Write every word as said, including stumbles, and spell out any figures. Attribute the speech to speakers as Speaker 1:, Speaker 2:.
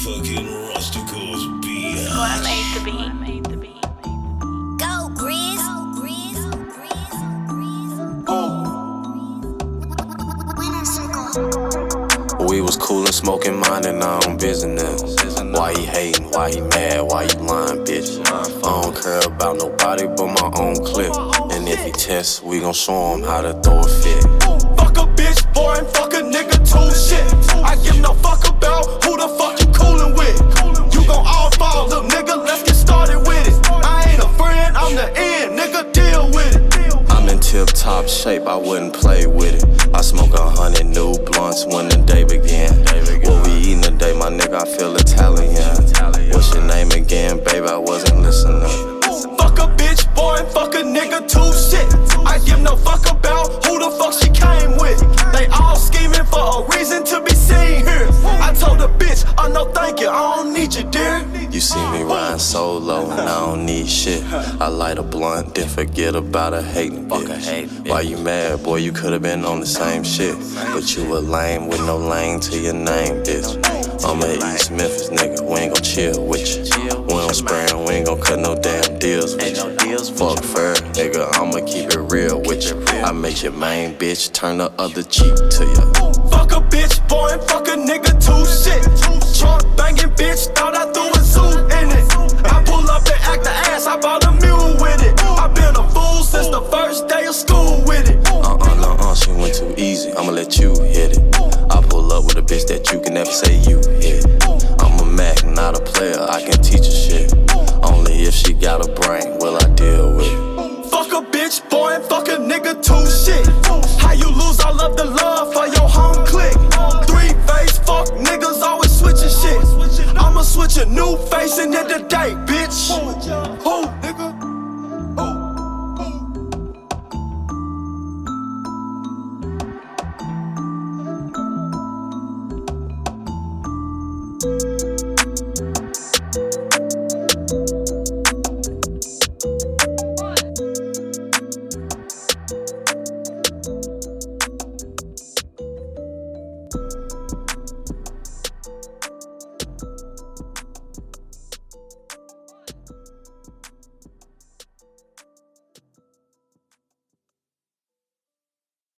Speaker 1: Fucking Rusticals beat.
Speaker 2: So I made the beat. I made the beat.
Speaker 3: Go, Grizz.
Speaker 4: We was coolin', smoking, minding our own business. Why he hating? Why he mad? Why you lying, bitch? I don't care about nobody but my own clip. And if he tests, we gon' show him how to throw a fit.
Speaker 5: Fuck a bitch, boy, and fuck a nigga too, shit. I give no fuck about who the fuck you coolin' with. You gon' all fall, little nigga, let's get started with it. I ain't a friend, I'm the end, nigga, deal with it.
Speaker 4: I'm in tip-top shape, I wouldn't play with it. I smoke a hundred new blunts when the day began. What we eatin' today, my nigga, I feel Italian. What's your name again, baby? I wasn't listening.
Speaker 5: Fuck a bitch, boy, and fuck a nigga too, shit. I give no fuck about who the fuck she came with. They all scheming for a reason to be seen here. I told the bitch, oh no thank you, I don't need you, dear.
Speaker 4: You see me riding solo and I don't need shit. I light a blunt, then forget about a hating bitch. Why you mad, boy? You could've been on the same shit. But you a lame with no lane to your name, bitch. I'm a East Memphis nigga, we ain't gon' chill with you. We don't spray and we ain't gon' cut no damn deals with you. Fuck fair, nigga, I'ma keep it real with you. I make your main bitch turn the other cheek to you.
Speaker 5: Fuck a bitch, boy, and fuck a nigga too, shit. Trunk banging bitch, thought I threw a zoo in it. I pull up and act the ass, I bought a mule with it. I been a fool since the first day of school with it.
Speaker 4: Uh-uh, no-uh, she went too easy, I'ma let you hit it. I pull up with a bitch that you can never say you hit. I'm a Mac, not a player, I can teach her shit. Only if she got a brain will I deal with it.
Speaker 5: Fuck a bitch, boy, and fuck a nigga too, shit. How you lose all of the love for your home clique? Three face, fuck niggas always switching shit. I'ma switch a new face in the day, bitch.